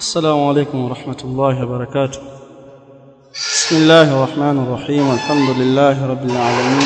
السلام عليكم ورحمة الله وبركاته. بسم الله الرحمن الرحيم. الحمد لله رب العالمين،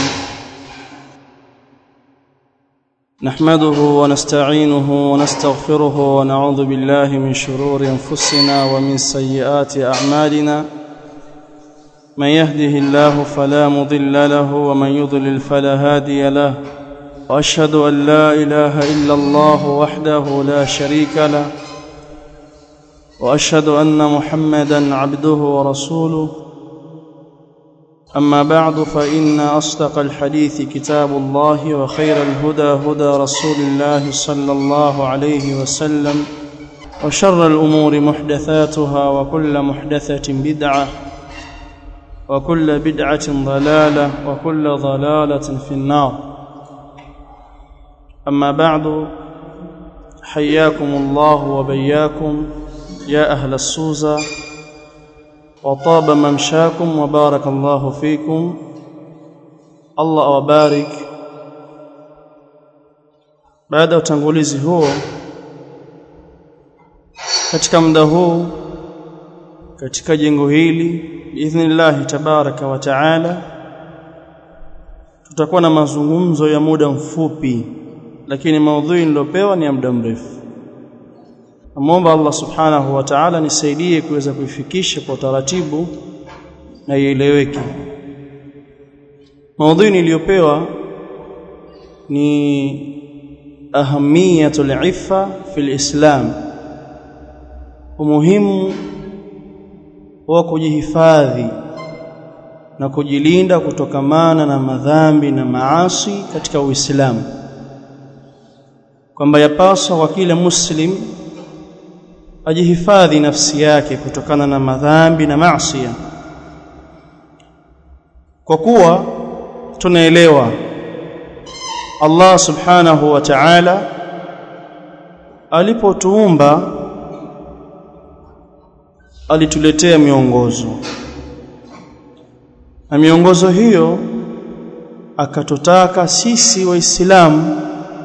نحمده ونستعينه ونستغفره ونعوذ بالله من شرور أنفسنا ومن سيئات أعمالنا. من يهده الله فلا مضل له ومن يضلل فلا هادي له، وأشهد أن لا إله إلا الله وحده لا شريك له، وأشهد أن محمدًا عبده ورسوله. أما بعد، فإن أصدق الحديث كتاب الله، وخير الهدى هدى رسول الله صلى الله عليه وسلم، وشر الأمور محدثاتها، وكل محدثة بدعة، وكل بدعة ضلالة، وكل ضلالة في النار. أما بعد، حياكم الله وبياكم يا أهل السوزة، وطاب ممشاكم وبارك الله فيكم. Allah awabarik. Baada ya utangulizi huo, katika muda huu katika jengo hili biidhnillah tabaraka wa taala tutakuwa na mazungumzo ya muda mfupi, lakini maudhui nilopewa ni ya muda mrefu. Naomba Allah subhanahu wa ta'ala nisaidie kuweza kuifikisha kwa taratibu na ieleweke. Maudhui niliyopewa ni ahamiyatul iffa fil Islam, umuhimu wa kujihifadhi na kujilinda kutokamana na madhambi na maasi katika Uislamu, kwamba yapaswa kwa kila muslim ajihifadhi nafsi yake kutokana na madhambi na maasi, kwa kuwa tunaelewa Allah subhanahu wa ta'ala alipotuumba alituletea miongozo, na miongozo hiyo akatutaka sisi Waislamu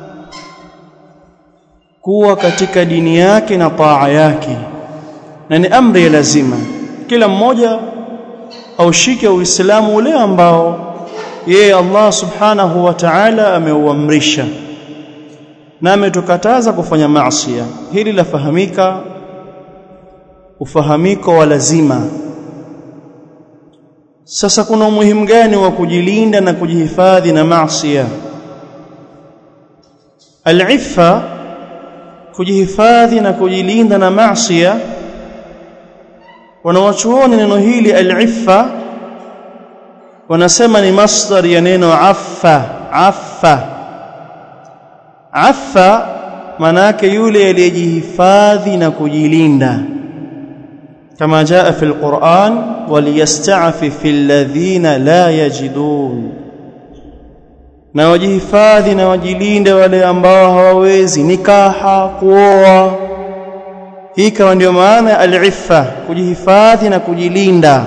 kuwa katika dini yake na taa yake, na ni amri ya lazima kila mmoja aushike Uislamu ule ambao yeye Allah subhanahu wa ta'ala ameuamrisha na ametukataza kufanya maasi. Hili lafahamika ufahamiko wa lazima. Sasa kuna umuhimu gani wa kujilinda na kujihifadhi na maasi? Al-iffa, kujihifadhi na kujilinda na maasi, wanawachuoni neno hili al-iffa wanasema ni masdar ya neno affa. Affa maana yake yule aliyejihifadhi na kujilinda, kama jaa fi al-Qur'an, waliyasta'fif alladhina la yajidun, na wajihifadhi na wajilinde wale ambao hawawezi nikaha, kuoa. Hii kama ndio maana al-iffa, kujihifadhi na kujilinda.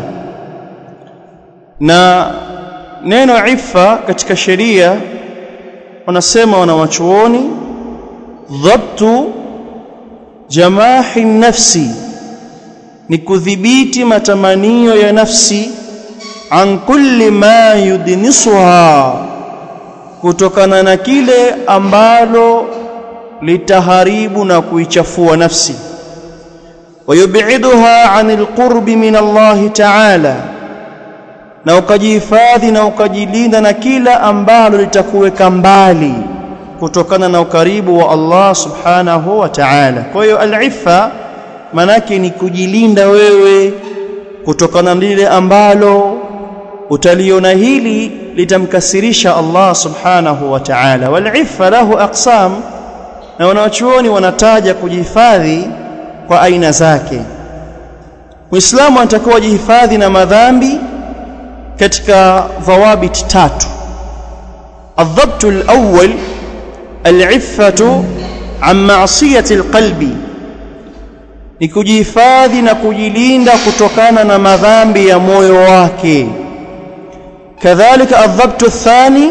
Na neno iffa katika sheria wanasema wanawachuoni, dhabtu jamahi nafsi, ni kudhibiti matamanio ya nafsi, an kulli ma yudnisuha, kutokana na kile ambalo litaharibu na kuichafua nafsi, wayub'iduha 'anil qurbi min Allah ta'ala, na ukajihifadhi na ukajilinda na kila ambalo litakuweka mbali kutokana na ukaribu wa Allah subhanahu wa ta'ala. Kwa hiyo al-iffa manake ni kujilinda wewe kutokana na lile ambalo utaliona hili litamkasirisha Allah subhanahu wa ta'ala. Wal-iffa lahu aqsam, na wanachuoni wanataja kujihifadhi kwa aina zake. Muislamu anatakiwa jihifadhi na madhambi katika dhawabit tatu. Adh-dhabtu al-awwal al-iffatu an ma'siyati al-qalbi, ni kujihifadhi na kujilinda kutokana na madhambi ya moyo wake. Kadhalika adh-dhabtu ath-thani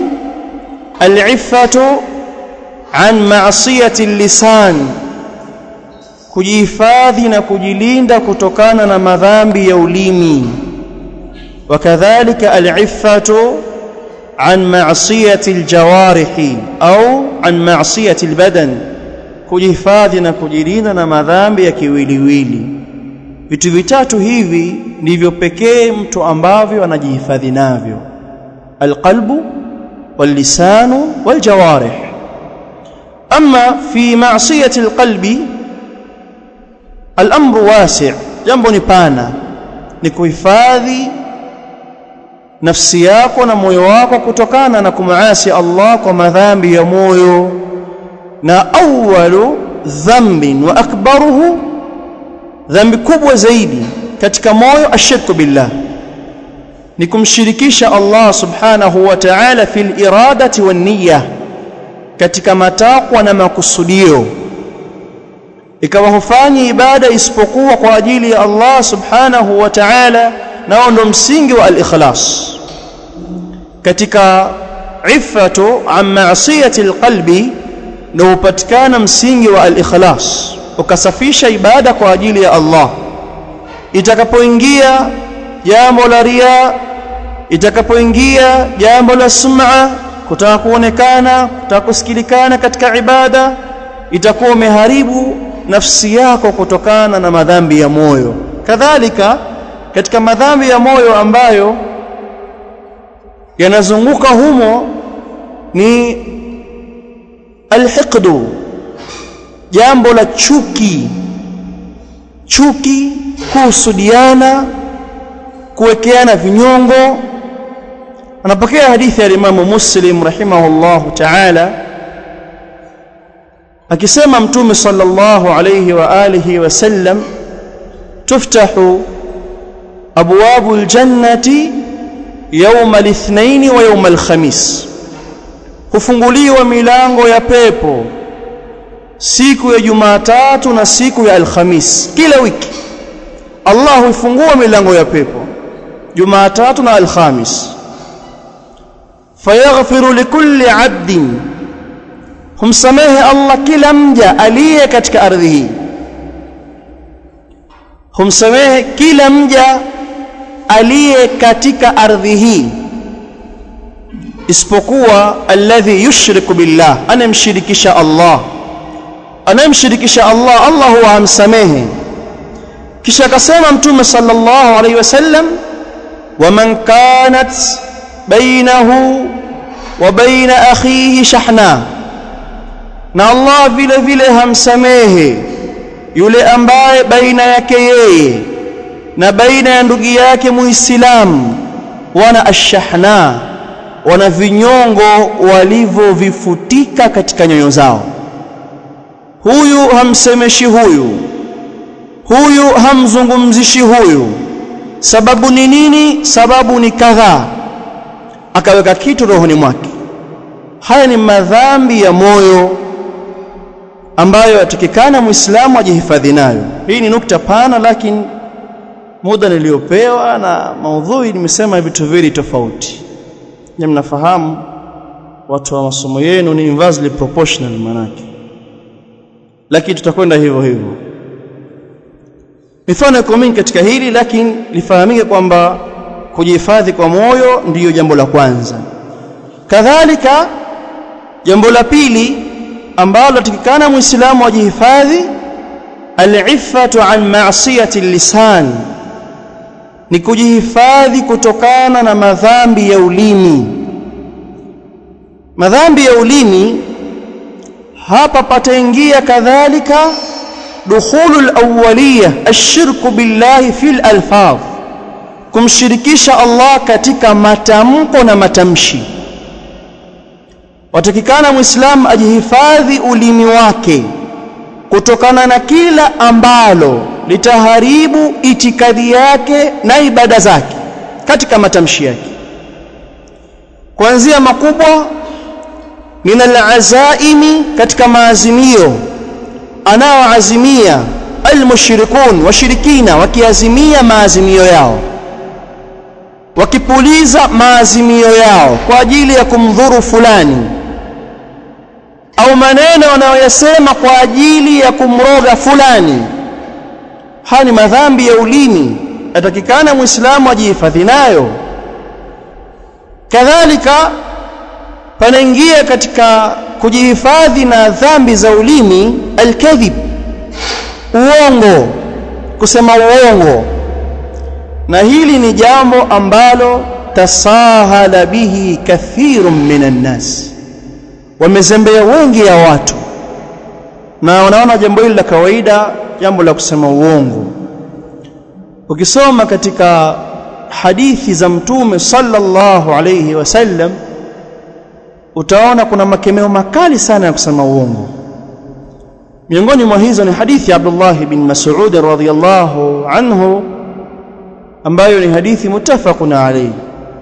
al-iffatu an ma'siyati al-lisan, kujihifadhi na kujilinda kutokana na madhambi ya ulimi. Wakadhalika al-iffatu an ma'siyati al-jawarih au an ma'siyati al-badan, kujihifadhi na kujilinda na madhambi ya kiwiliwili. Vitu vitatu hivi ndivyo pekee mtu ambavyo anajihifadhi navyo: alqalbu wallisanu waljawarih. Amma fi ma'siyati alqalbi al-amru wasi', jambo ni pana, ni kuhifadhi nafsi yako na moyo wako kutokana na kumaasi Allah kwa madhambi ya moyo. Na awwalu dhanbin wa akbaruhu, dhambi kubwa zaidi katika moyo, ashirku billah, ni kumshirikisha Allah subhanahu wa ta'ala fil iradati wan niyya, katika matakwa na makusudio. Ikawa hufanyi ibada isipokuwa kwa ajili ya Allah subhanahu wa ta'ala, nao ndo msingi wa al-ikhlas. Katika iffatu an ma'siyati al-qalbi ndio upatikana msingi wa al-ikhlas, ukasafisha ibada kwa ajili ya Allah. Itakapoingia jambo la riya, itakapoingia jambo la sum'a, kutaka kuonekana, kutaka kusikilikana katika ibada, itakuwa umeharibu nafsi yako kutokana na madhambi ya moyo. Kadhalika katika madhambi ya moyo ambayo yanazunguka humo ni alhiqdu, jambo la chuki, kuhusudiana, kuwekeana vinyongo. Anapokea hadithi ya Imam Muslim rahimahullahu ta'ala akisema Mtume sallallahu alayhi wa alihi wasallam, tuftahu abwabu aljannati yawm al-ithnain wa yawm al-khamis, hufunguliwa milango ya pepo siku ya Jumatatu na siku ya Alhamis. Kila wiki Allah hufungua milango ya pepo Jumatatu na Alhamis. Fayaghfiru likulli 'abdin, humsamehe Allah kila mja aliye katika ardhi hii, humsamehe kila mja aliye katika ardhi hii, isipokuwa alladhi yushriku billah, anamshirikisha Allah. Anamshirikisha Allah, Allah huwa hamsamehe. Kisha akasema Mtume sallallahu alayhi wasallam, waman kanat bainahu wa baina akhihi shahna, na Allah vile vile hamsamehe yule ambaye baina yake yeye na baina ya ndugu yake Muislamu wana ashahna, wana vinyongo walivyovifutika katika nyoyo zao. Huyu hamsemeshi huyu, huyu hamzungumzishi huyu. Sababu ni nini? Sababu ni kadhaa, akaweka kitu rohoni mwake. Haya ni madhambi ya moyo ambayo atakikana Muislamu ajihifadhi nayo. Hii ni nukta pana, lakini muda niliopewa na maudhui nimesema vitu viwili tofauti. Nyinyi mnafahamu watu wa masomo yenu ni inversely proportional manake, lakini tutakwenda hivyo hivyo. Mifano iko mingi katika hili, lakini lifahamike kwamba kujihifadhi kwa moyo ndiyo jambo la kwanza. Kadhalika jambo la pili ambalo atakikana Muislamu ajihifadhi, al-iffatu an ma'siyati al-lisan, ni kujihifadhi kutokana na madhambi ya ulimi. Madhambi ya ulimi hapa pataingia kadhalika dukhulul awwaliyah ashirku billahi fil alfaz, kumshirikisha Allah katika matamko na matamshi. Watakikana Muislamu ajihifadhi ulimi wake kutokana na kila ambalo litaharibu itikadi yake na ibada zake katika matamshi yake, kuanzia makubwa min al-azaimi, katika maazimio anaoazimia al-mushrikun, washirikina wakiazimia maazimio yao, wakipuliza maazimio yao kwa ajili ya kumdhuru fulani, au maneno wanayoyasema kwa ajili ya kumroga fulani. Haya ni madhambi ya ulimi, atakikana muislamu ajihifadhi nayo. Kadhalika panaingia katika kujihifadhi na dhambi za ulimi al-kadhib, uongo, kusema uongo. Na hili ni jambo ambalo tasahala bihi kathirun minan nas, wamezembea wengi ya watu na wanaona jambo hili la kawaida, jambo la kusema uongo. Ukisoma katika hadithi za Mtume sallallahu alayhi wasallam utaona kuna makemeo makali sana ya kusema uongo. Miongoni mwa hizo ni hadithi ya Abdullah bin Mas'ud radhiyallahu anhu ambayo ni hadithi muttafaqun alayhi.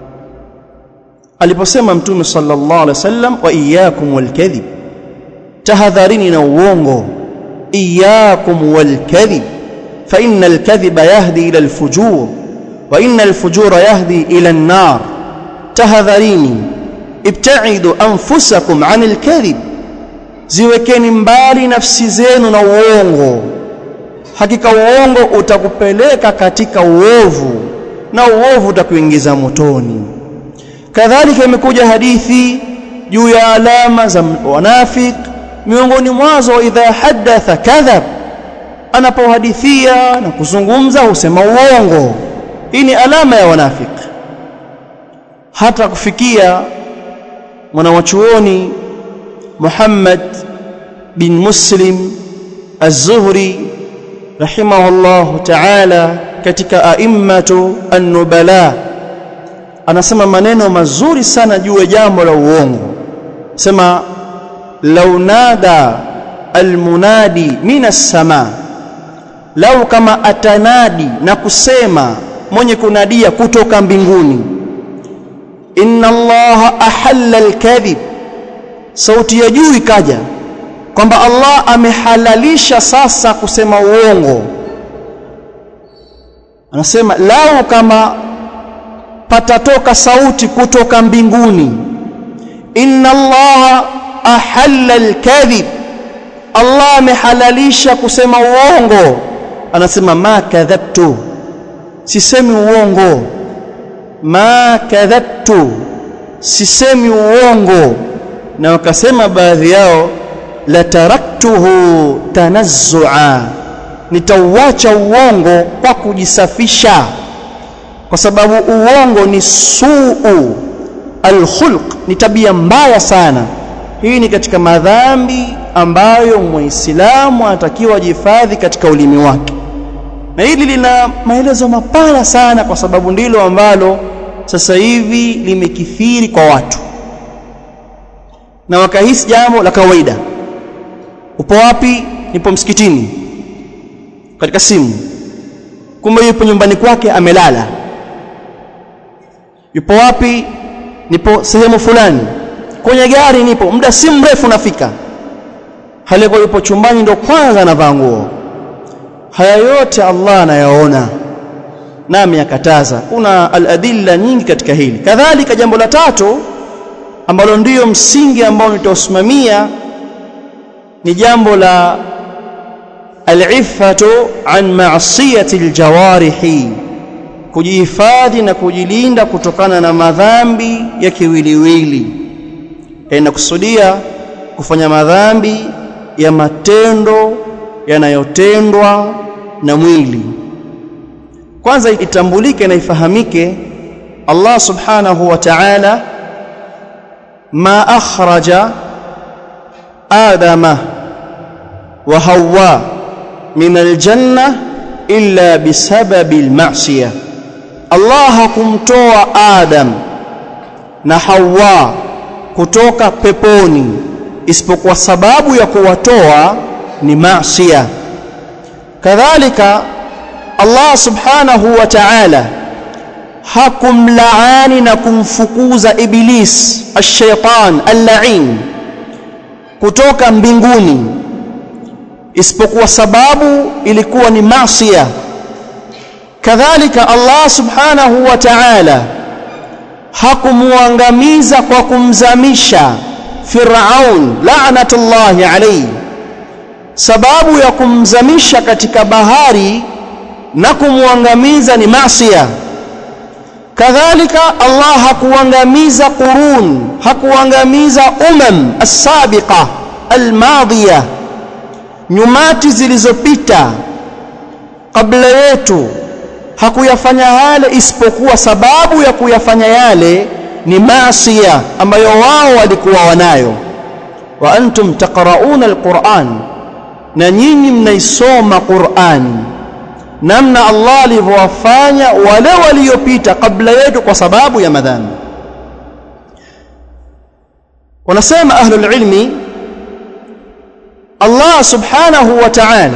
Aliposema Mtume sallallahu alayhi wasallam, wa iyyakum wal kadhib, tahadharini na uongo. Iyyakum wal kadhib fa innal kadhiba yahdi ila al fujur wa innal fujura yahdi ila an-nar. Tahadharini, ibta'idu anfusakum 'anil kadhib, ziwekeni mbali nafsi zenu na uongo. Hakika uongo utakupeleka katika uovu na uovu utakuingiza motoni. Kadhalika imekuja hadithi juu ya alama za wanafiki, miongoni mwazo idha hadatha kadhab, anapohadithia na kuzungumza husema uongo. Hii ni alama ya wanafiki. Hata kufikia mwanawachuoni Muhammad bin Muslim az-Zuhri rahimahullahu ta'ala katika a'immatu an-nubala anasema maneno mazuri sana juu ya jambo la uongo. Sema law nada almunadi minas sama, lau kama atanadi na kusema mwenye kunadia kutoka mbinguni, inna allaha ahalla alkadhib, sauti ya juu ikaja kwamba Allah amehalalisha sasa kusema uongo. Anasema lau kama patatoka sauti kutoka mbinguni, inna allaha ahalla alkadhib, Allah amehalalisha kusema uongo, anasema ma kadhabtu, sisemi uongo. Ma kadhabtu, sisemi uongo. Na wakasema baadhi yao, la taraktuhu tanazzu'a, nitauacha uongo kwa kujisafisha, kwa sababu uongo ni suu alkhulq, ni tabia mbaya sana. Hii ni katika madhambi ambayo muislamu anatakiwa jihifadhi katika ulimi wake. Na hili lina maelezo mapana sana, kwa sababu ndilo ambalo sasa hivi limekithiri kwa watu na wakahisi jambo la kawaida. Upo wapi? Nipo msikitini, katika simu. Kumbe yupo nyumbani kwake amelala. Yupo wapi? Nipo sehemu fulani. Kwenye gari nipo, muda si mrefu nafika. Halikuwa yupo chumbani ndo kwanza anavaa nguo. Haya yote Allah anayaona nami akataza. Kuna al-adilla nyingi katika hili. Kadhalika jambo la tatu ambalo ndiyo msingi ambao nitausimamia ni jambo la al-iffatu an ma'siyati al-jawarihi, kujihifadhi na kujilinda kutokana na madhambi ya kiwiliwili. Inakusudia kufanya madhambi ya matendo yanayotendwa na mwili. Kwanza itambulike na ifahamike, Allah subhanahu wa ta'ala ma akhraja Adama wa Hawa min aljanna illa bisababi alma'siyah. Allah hakumtoa Adam na Hawa kutoka peponi isipokuwa sababu ya kuwatoa ni maasiya. Kadhalika Allah subhanahu wa ta'ala hakumlaani na kumfukuza Iblis ash-shaytan al-la'in kutoka mbinguni isipokuwa sababu ilikuwa ni maasiya. Kadhalika Allah subhanahu wa ta'ala hakumuangamiza kwa kumzamisha Firaun la'natullahi alayhi, sababu ya kumzamisha katika bahari na kumwangamiza ni maasiya. Kadhalika Allah hakuangamiza qurun, hakuangamiza as-sabiqa al-madhiya, nyumati zilizopita kabla yetu, hakuyafanya yale isipokuwa sababu ya kuyafanya yale ni maasiya ambayo wao walikuwa wanayo. Wa antum taqra'una al-Qur'an, na nyinyi mnaisoma Qur'an, namna Allah alivyowafanya wale waliopita kabla yetu kwa sababu ya madhambi. Wanasema ahlul ilmi, Allah subhanahu wa ta'ala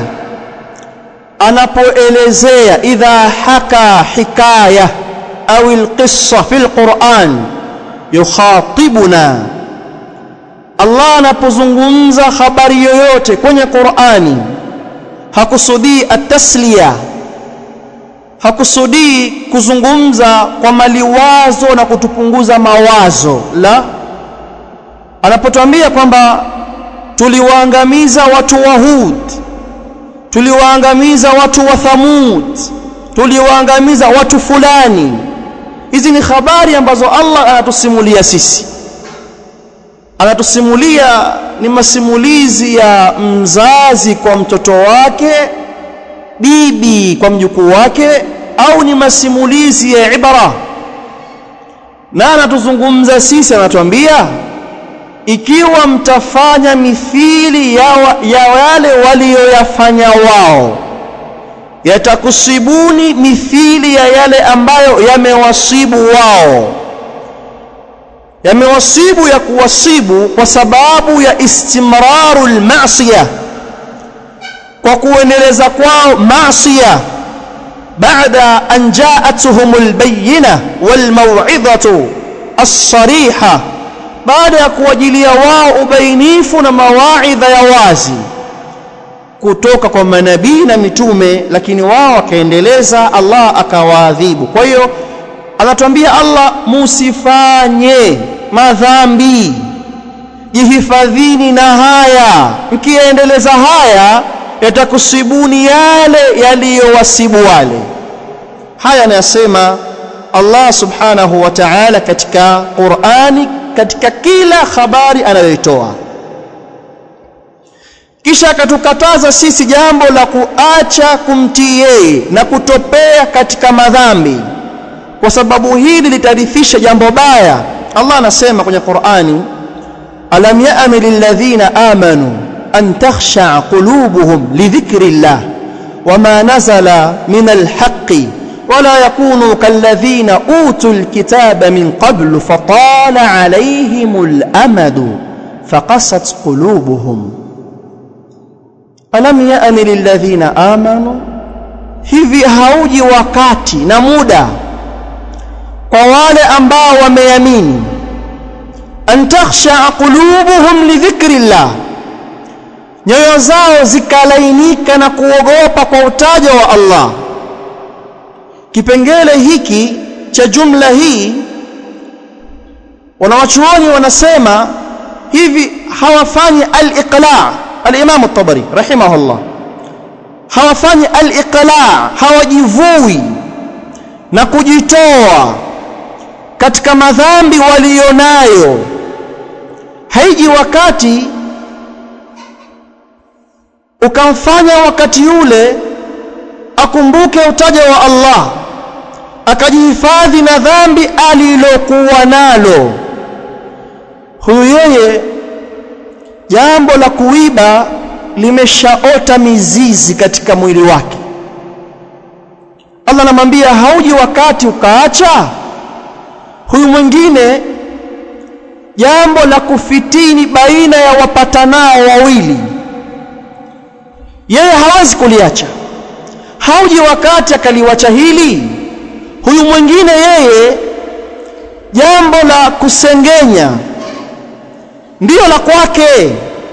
anapoelezea idha haka hikaya au alqissa fil Qur'an yukhatibuna, Allah anapozungumza habari yoyote kwenye Qur'ani hakusudii at-tasliya, hakusudii kuzungumza kwa maliwazo na kutupunguza mawazo. La, anapotuambia kwamba tuliwaangamiza watu wa Hud, tuliwaangamiza watu wa Thamud, tuliwaangamiza watu fulani, hizi ni habari ambazo Allah anatusimulia sisi. Anatusimulia ni masimulizi ya mzazi kwa mtoto wake, bibi kwa mjukuu wake, au ni masimulizi ya ibara. Na anatuzungumza sisi, anatuambia ikiwa mtafanya mithili ya wale walioyafanya wao, yatakusibuni mithili ya yale ambayo yamewasibu wao. Yamewasibu ya kuwasibu kwa sababu ya istimrarul ma'siyah, kwa kuendeleza kwao maasiya, baada an ja'atuhumul bayyinah wal maw'idhatu as-sariha, baada ya kuwajilia wao ubainifu na mawaidha ya wazi kutoka kwa manabii na mitume, lakini wao wakaendeleza, Allah akawaadhibu. Kwa hiyo anatuambia Allah, musifanye madhambi, jihifadhini na haya, mkiendeleza haya yatakusibuni yale yaliyowasibu wale. Haya anasema Allah subhanahu wa ta'ala katika Qur'ani, katika kila habari anayoitoa. Kisha akatukataza sisi jambo la kuacha kumtii yeye na kutopea katika madhambi, kwa sababu hili litarithisha jambo baya. Allah anasema kwenye Qur'ani, alam ya'ni lilladhina amanu an takhsha'a qulubuhum li dhikrillah wama nazala min alhaqqi wala yakunu kalladhina utul kitaba min qablu fatala alayhimul amadu faqasat qulubuhum. Alam ya'ni lilladhina amanu, hivi hauji wakati na muda kwa wale ambao wameamini, an takhsha'a qulubuhum li dhikrillah, nyoyo zao zikalainika na kuogopa kwa utajo wa Allah. Kipengele hiki cha jumla hii, wanawachuoni wanasema hivi hawafanyi al-iqla'. Al-Imam at-Tabari rahimahullah, hawafanyi al-iqla', hawajivui na kujitoa katika madhambi walionayo. Haiji wakati ukamfanya wakati ule akumbuke utaja wa Allah, akajihifadhi na dhambi alilokuwa nalo. Huyu yeye jambo la kuiba limeshaota mizizi katika mwili wake. Allah anamwambia hauji wakati ukaacha. Huyu mwingine jambo la kufitini baina ya wapatanao wawili, yeye hawezi kuliacha, hauji wakati akaliwacha hili. Huyu mwingine yeye jambo la kusengenya ndio la kwake,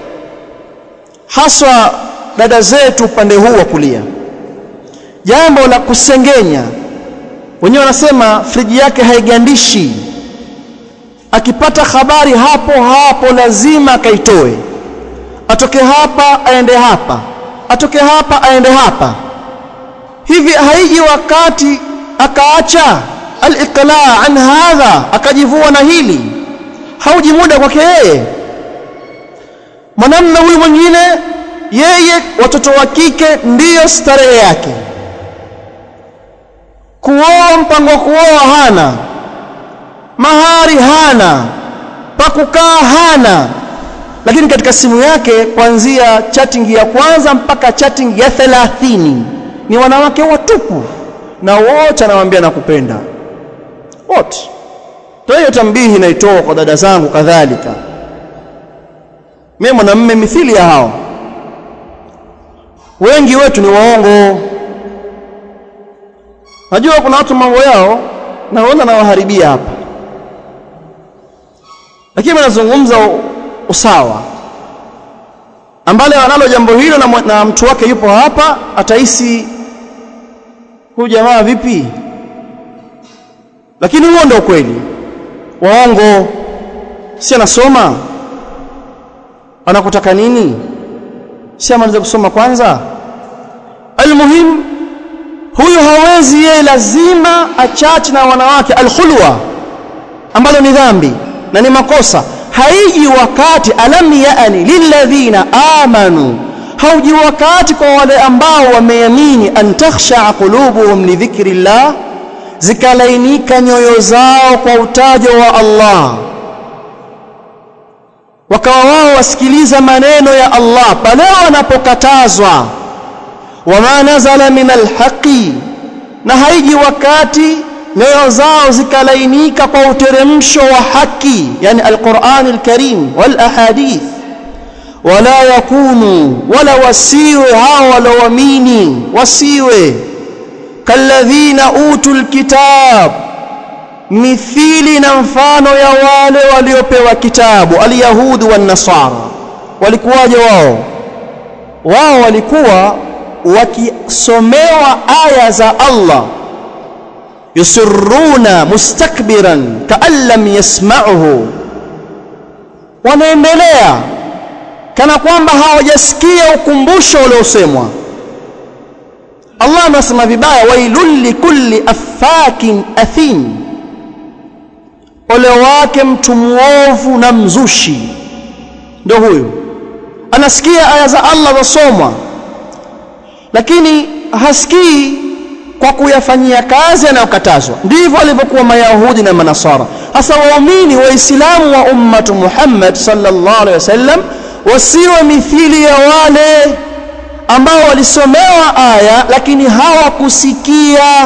haswa dada zetu upande huu wa kulia. Jambo la kusengenya, wenyewe wanasema friji yake haigandishi, akipata habari hapo hapo lazima akaitoe, atoke hapa aende hapa, atoke hapa aende hapa. Hivi haiji wakati akaacha al-iqla' an hadha, akajivua na hili? Hauji muda kwake yeye? Mwanamume huyu mwingine, yeye watoto wa kike ndiyo starehe yake, kuoa, mpango wa kuoa hana, mahari hana, pa kukaa hana, lakini katika simu yake kuanzia chatting ya kwanza mpaka chatting ya 30 ni wanawake watupu, na wote anawaambia nakupenda wote. Kwa hiyo tambihi naitoa kwa dada zangu kadhalika, mimi mwanamume mithili ya hao. Wengi wetu ni waongo. Najua kuna watu mambo yao naona nawaharibia hapa, lakini nazungumza usawa, ambale wanalo jambo hilo na mtu wake yupo hapa, atahisi huyu jamaa vipi? Lakini huo ndio kweli. Waongo. Si anasoma, anakutaka nini? Si amaliza kusoma kwanza? Almuhim, huyu hawezi, yeye lazima achache na wanawake. Alkhulwa ambalo ni dhambi na ni makosa, haiji wakati alam yaani lilladhina amanu, hauji wakati kwa wale ambao wameamini, an takhsha qulubuhum li dhikrillah, zikalainika nyoyo zao kwa utajo wa Allah, wakawa wao wasikiliza maneno ya Allah pale wanapokatazwa. Wama nazala min alhaqi, na haiji wakati nyoyo zao zikalainika kwa uteremsho wa haki, yani alquran alkarim wal ahadith. Wala yakunu, wala wasiwe hao walioamini, wasiwe kalladhina utul kitab, mithili na mfano ya wale waliopewa kitabu, alyahudi wan nasara. Walikuwaje wao? Wao walikuwa wakisomewa aya za Allah, yusirruna mustakbiran ka'an lam yasma'uhu, wanaendelea kana kwamba hawajasikia ukumbusho uliosemwa. Allah anasema vibaya, wailul likulli affakin athim, ole wake mtu muovu na mzushi. Ndio huyu anasikia aya za Allah zasomwa, lakini hasikii kwa kuyafanyia kazi yanayokatazwa. Ndivyo walivyokuwa Mayahudi na Manasara. Hasa waumini Waislamu wa ummatu Muhammad sallallahu alaihi wasallam wasiwe mithili ya wale ambao walisomewa aya lakini hawakusikia.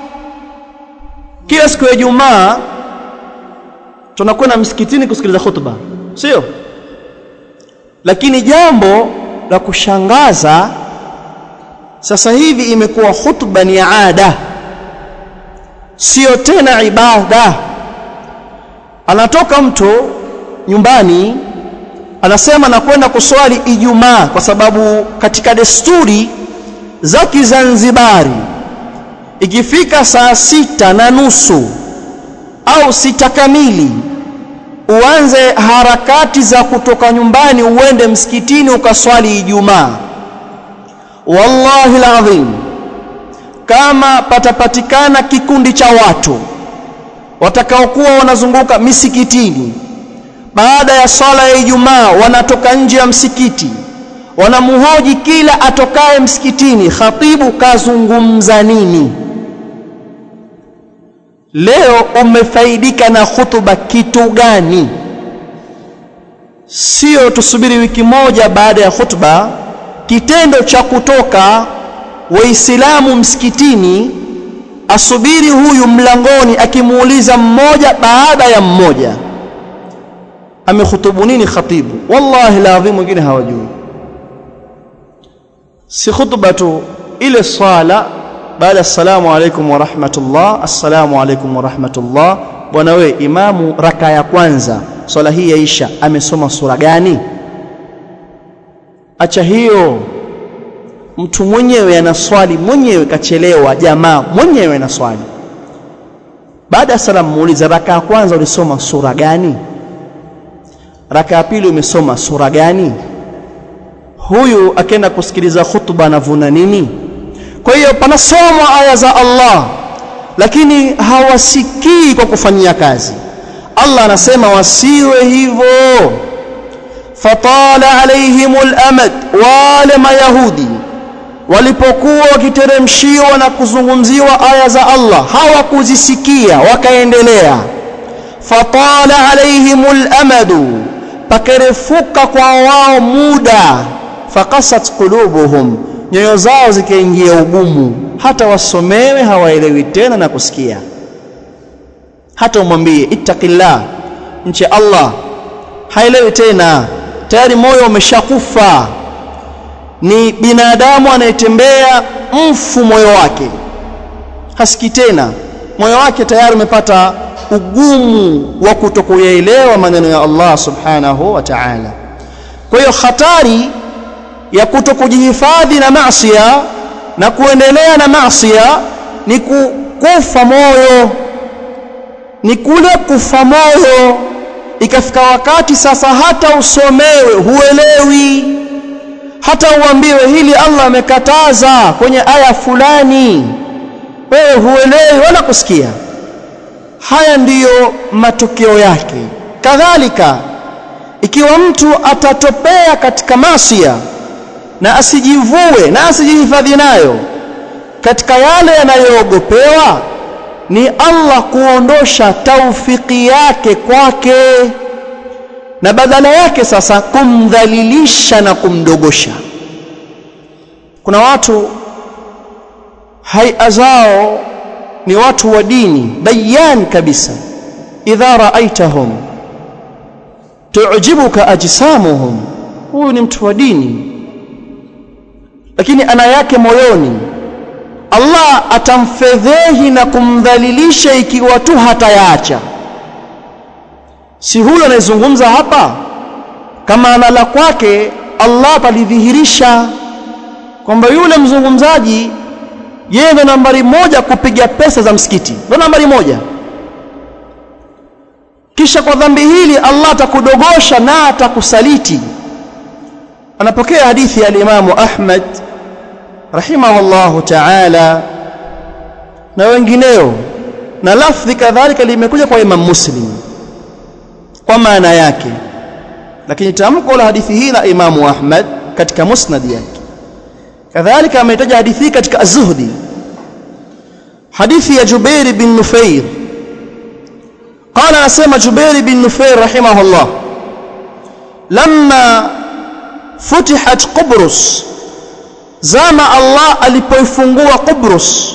Kila siku ya Ijumaa tunakwenda msikitini kusikiliza khutba, sio? Lakini jambo la kushangaza, sasa hivi imekuwa khutba ni ada, sio tena ibada. Anatoka mtu nyumbani anasema nakwenda kuswali Ijumaa, kwa sababu katika desturi za Kizanzibari ikifika saa 6:30 au 6 kamili uanze harakati za kutoka nyumbani uende msikitini ukaswali Ijumaa. Wallahi alazim, kama patapatikana kikundi cha watu watakaokuwa wanazunguka misikitini baada ya swala ya Ijumaa, wanatoka nje ya msikiti, wanamuhoji kila atokaye msikitini, khatibu kazungumza nini leo, umefaidika na khutba kitu gani? Sio tusubiri wiki moja baada ya khutba. Kitendo cha kutoka Waislamu msikitini, asubiri huyu mlangoni akimuuliza mmoja baada ya mmoja amekhutubu nini khatibu. Wallahi lazima wengine hawajui. Si khutba tu, ile swala baada assalamu alaykum wa rahmatullah, assalamu alaykum wa rahmatullah. Bwana we imamu, raka ya kwanza swala hii yaisha, amesoma sura gani? Acha hiyo, mtu mwenyewe anaswali mwenyewe, kachelewa jamaa mwenyewe anaswali, baada ya salamu muuliza, raka ya kwanza ulisoma sura gani? Raka ya pili umesoma sura gani? Huyu akaenda kusikiliza khutba anavuna nini? Kwa hiyo panasomwa aya za Allah lakini hawasikii kwa kufanyia kazi. Allah anasema wasiwe hivyo. Fatala alaihimul amad, wale mayahudi walipokuwa wakiteremshiwa na kuzungumziwa aya za Allah hawakuzisikia, wakaendelea. Fatala alaihimul amadu, pakarefuka kwa wao muda. Faqasat qulubuhum, nyoyo zao zikaingia ugumu, hata wasomewe hawaelewi tena na kusikia. Hata umwambie ittaqillah, mche Allah, haelewi tena, tayari moyo umeshakufa. Ni binadamu anayetembea mfu moyo wake, hasikii tena, moyo wake tayari umepata ugumu wa kutokuelewa maneno ya Allah subhanahu wa ta'ala. Kwa hiyo hatari ya kutokujihifadhi na maasiya na kuendelea na maasiya ni kufa moyo, ni kule kufa moyo. Ikafika wakati sasa hata usomewe huelewi, hata uambiwe hili Allah amekataza kwenye aya fulani, wewe huelewi wala kusikia. Haya ndiyo matokeo yake. Kadhalika ikiwa mtu atatopea katika maasiya na asijivue na asijihifadhi nayo, katika yale yanayoogopewa ni Allah kuondosha taufiki yake kwake, na badala yake sasa kumdhalilisha na kumdogosha. Kuna watu haya zao ni watu wa dini bayan kabisa, idha raaitahum tu'jibuka ajsamuhum, huyu ni mtu wa dini lakini ana yake moyoni. Allah atamfedhehi na kumdhalilisha ikiwa tu hatayaacha. Si huyo anayezungumza hapa, kama ana la kwake Allah atalidhihirisha kwamba yule mzungumzaji yeye ndo nambari moja kupiga pesa za msikiti, ndo nambari moja. Kisha kwa dhambi hili Allah atakudogosha na atakusaliti. Anapokea hadithi ya Imam Ahmad rahimahullahu ta'ala na wengineo, na lafzi kadhalika limekuja kwa Imam Muslim kwa maana yake, lakini tamko la hadithi hii la Imam Ahmad katika musnad yake. Kadhalika ametaja hadithi hii katika Az-Zuhdi, hadithi ya Jubair bin Nufair. Qala asema Jubair bin Nufair rahimahullah, lamma futihat Qubrus, zama Allah alipoifungua Qubrus.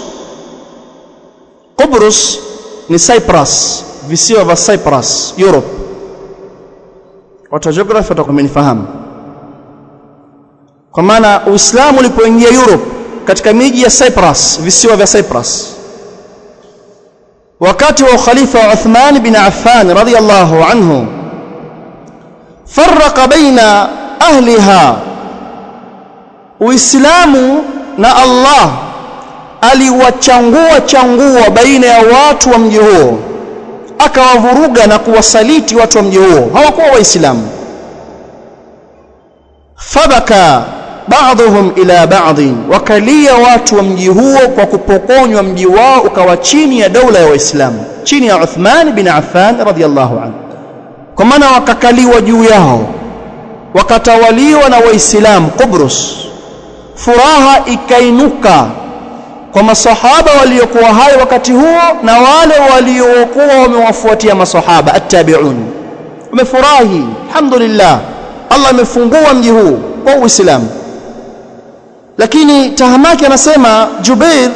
Qubrus ni Cyprus, visiwa vya Cyprus, Europe. Watu wa geography watakumenifahamu. Kwa maana Uislamu ulipoingia Europe katika miji ya Cyprus, visiwa vya Cyprus, wakati wa khalifa Uthman bin Affan radhiyallahu anhu, farraqa baina ahliha, Uislamu na Allah aliwachangua baina ya watu wa mji huo, akawavuruga na kuwasaliti watu wa mji huo, hawakuwa waislamu. Fabaka ba'dhum ila ba'dhin, wakalia watu wa mji huo kwa kupokonywa mji wao ukawa chini ya dola ya Waislamu, chini ya Uthman bin Affan radhiyallahu anhu. Kwa maana wakakaliwa juu yao, wakatawaliwa na Waislamu Qubrus. Furaha ikainuka kwa masahaba waliokuwa hai wakati huo na wale waliokuwa wamewafuatia masahaba at-tabi'un. Wamefurahi, alhamdulillah, Allah amefungua mji huu kwa Uislamu. Lakini tahamaki anasema Jubair,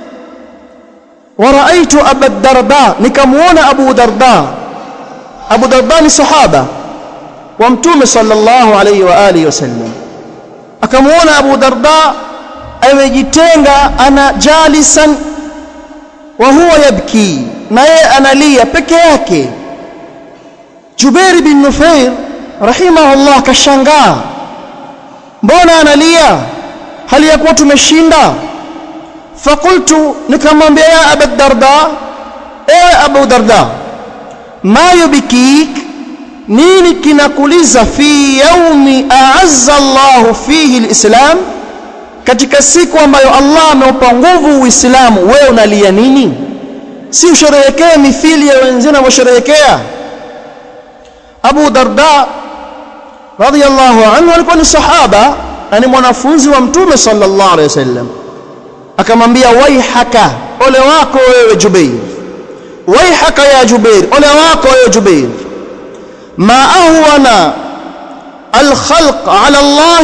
wa raaitu Abu Darda, nikamuona Abu Darda. Abu Darda ni sahaba wa Mtume sallallahu alayhi wa alihi wasallam. Akamuona Abu Darda amejitenga, ana jalisan wa huwa yabki, na yeye analia peke yake. Jubair bin Nufair rahimahullah kashangaa, mbona analia hali ya kuwa tumeshinda? Fakultu, nikamwambia ya Abu Darda, ewe Abu Darda, ma yubikik, nini kinakuliza fi yaumi a'azza Allah fihi alislam, katika siku ambayo Allah ameupa nguvu Uislamu, wewe unalia nini? Si usherehekee mithili ya wenzao wanavyosherehekea. Abu Darda radhiyallahu anhu alikuwa ni sahaba na ni mwanafunzi wa Mtume sallallahu alayhi wasallam. Akamwambia, waihaka, ole wako wewe Jubair, waihaka ya Jubair, ole wako wewe Jubair, ma ahwana alkhalq ala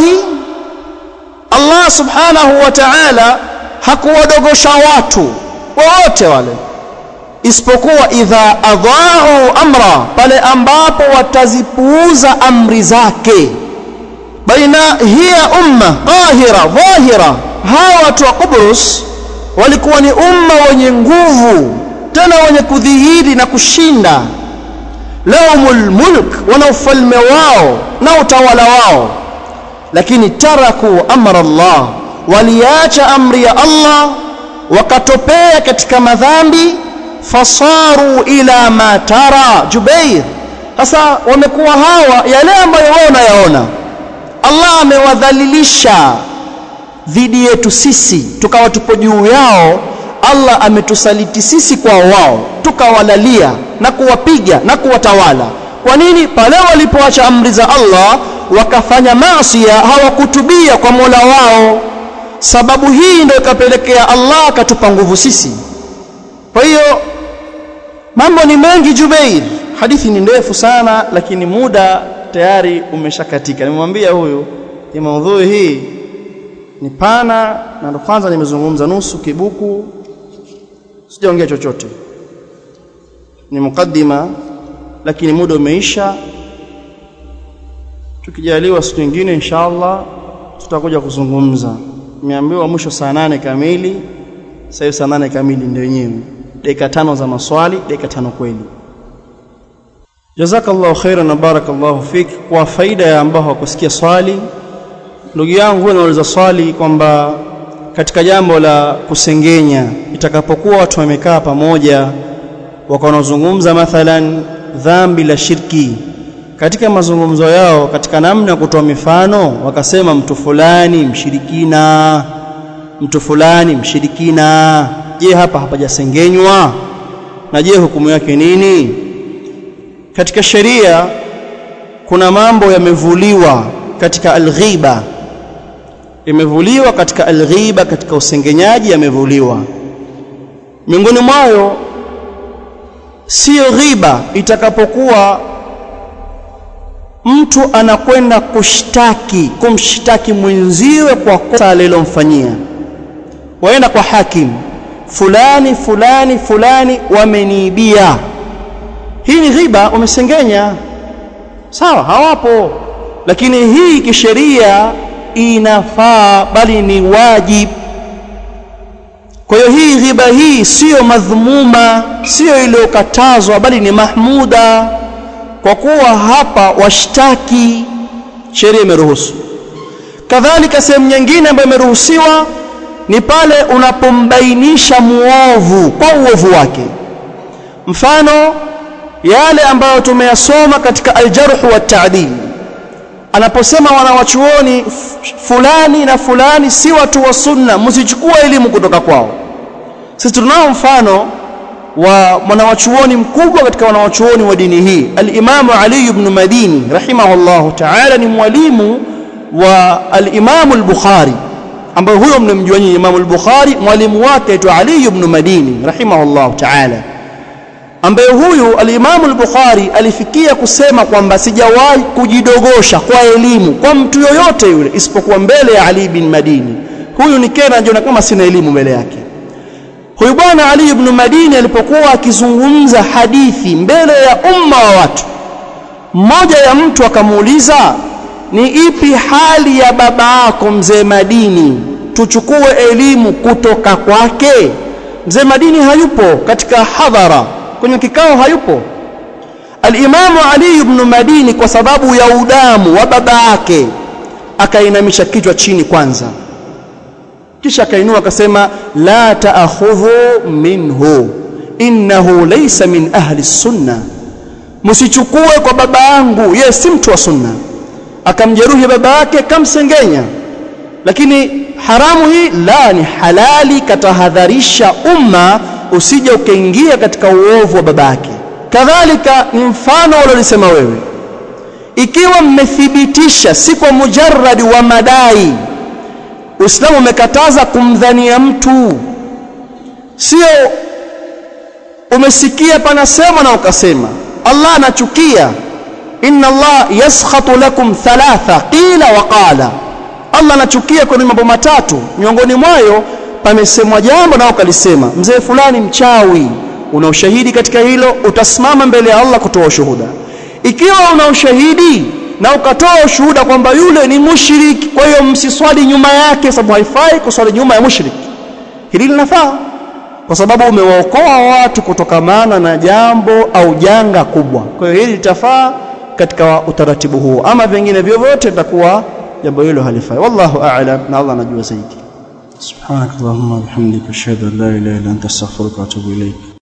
Allah subhanahu wa ta'ala hakuwadogosha watu wote wale isipokuwa idha adha'u amra, pale ambapo watazipuuza amri zake. Baina hiya umma qahira dhahira, hawa watu wa Qubrus walikuwa ni umma wenye nguvu tena wenye kudhihiri na kushinda. Lahumul mulk, wana ufalme wao na utawala wao, lakini taraku amra Allah, waliacha amri ya Allah wakatopea katika madhambi. Fasaru ila ma tara Jubair, sasa wamekuwa hawa yale ambayo wao unayaona. Allah amewadhalilisha dhidi yetu sisi, tukawa tupo juu yao. Allah ametusaliti sisi kwa wao, tukawalalia na kuwapiga na kuwatawala. Kwa nini? Pale walipoacha amri za Allah wakafanya maasi, hawakutubia kwa Mola wao. Sababu hii ndio ikapelekea Allah akatupa nguvu sisi. Kwa hiyo mambo ni mengi Jubair, hadithi ni ndefu sana, lakini muda tayari umeshakatika. Nimemwambia huyu ya maudhui hii ni pana, na ndo kwanza nimezungumza nusu kibuku, sijaongea chochote, ni mukaddima, lakini muda umeisha. Tukijaliwa siku nyingine inshallah tutakuja kuzungumza. Nimeambiwa mwisho saa 8 kamili, sasa saa 8 kamili ndio yenyewe, dakika 5 za maswali, dakika 5 kweli. Jazakallahu khairan na barakallahu fik. Kwa faida ya ambao hawakusikia swali, ndugu yangu anauliza swali kwamba katika jambo la kusengenya, itakapokuwa watu wamekaa pamoja wakanazungumza mathalan dhambi la shirki, katika mazungumzo yao, katika namna ya kutoa mifano, wakasema mtu fulani mshirikina, mtu fulani mshirikina. Je, hapa hapajasengenywa? Na je, hukumu yake nini? Katika sheria kuna mambo yamevuliwa katika alghiba, yamevuliwa katika alghiba, katika usengenyaji yamevuliwa. Miongoni mwayo sio ghiba itakapokuwa mtu anakwenda kumshtaki mwenziwe kwa kosa alilomfanyia. Waenda kwa hakim, fulani fulani fulani wameniibia. Hii ni ghiba, umesengenya. Sawa, hawapo, lakini hii kisheria inafaa, bali ni wajib. Kwa hiyo hii ghiba hii sio madhmuma, sio iliyokatazwa, bali ni mahmuda, kwa kuwa hapa washtaki, sheria imeruhusu. Kadhalika sehemu nyingine ambayo imeruhusiwa ni pale unapombainisha muovu kwa uovu wake. Mfano yale ambayo tumeyasoma katika aljarh wa ta'dil, anaposema wanawachuoni fulani na fulani si watu wa sunna, msichukue elimu kutoka kwao. Sisi tunao mfano wa mwanawachuoni mkubwa katika wanawachuoni wa dini hii, al-Imam Ali ibn Madini rahimahullahu ta'ala, ni mwalimu wa al-Imam al-Bukhari, ambaye huyo mnamjua nyinyi. Imam al-Bukhari mwalimu wake aitwa Ali ibn Madini rahimahullahu ta'ala, ambaye huyu al-Imam al-Bukhari alifikia kusema kwamba sijawahi kujidogosha kwa elimu kwa mtu yoyote yule isipokuwa mbele ya Ali ibn Madini. Huyu ni kena jiona kama sina elimu mbele yake. Huyu bwana Ali ibn Madini alipokuwa akizungumza hadithi mbele ya umma wa watu, mmoja ya mtu akamuuliza, ni ipi hali ya baba yako mzee Madini, tuchukue elimu kutoka kwake? Mzee Madini hayupo katika hadhara, kwenye kikao hayupo. Al-Imam Ali ibn Madini kwa sababu ya udamu wa baba yake akainamisha kichwa chini kwanza, kisha akainua akasema, la ta'khudhu minhu, innahu laysa min ahli sunna, msichukue kwa baba yangu, yeye si mtu wa sunna. Akamjeruhi baba yake, kamsengenya. Lakini haramu hii la, ni halali. Katahadharisha umma usije ukaingia katika uovu wa baba yake. Kadhalika ni mfano uliosema wewe, ikiwa mmethibitisha si kwa mujarrad wa madai, Uislamu umekataza kumdhania mtu. Sio umesikia panasema na ukasema. Allah anachukia, inna Allah yaskhatu lakum thalatha qila wa qala. Allah anachukia kwa mambo matatu, miongoni mwayo pamesemwa jambo na ukalisema. Mzee fulani mchawi, una ushahidi katika hilo, utasimama mbele ya Allah kutoa ushuhuda. Ikiwa una ushahidi na ukatoa ushuhuda kwamba yule ni mushriki, kwa hiyo msiswali nyuma yake, sababu haifai kuswali nyuma ya mushriki. Hili linafaa kwa sababu umewaokoa watu kutokamana na jambo au janga kubwa. Kwa hiyo hili litafaa katika utaratibu huo, ama vingine vyovyote litakuwa jambo hilo halifai. Wallahu a'lam, na Allah anajua zaidi. Subhanakallahumma wa bihamdika ashhadu an la ilaha illa anta astaghfiruka wa atubu ilayk.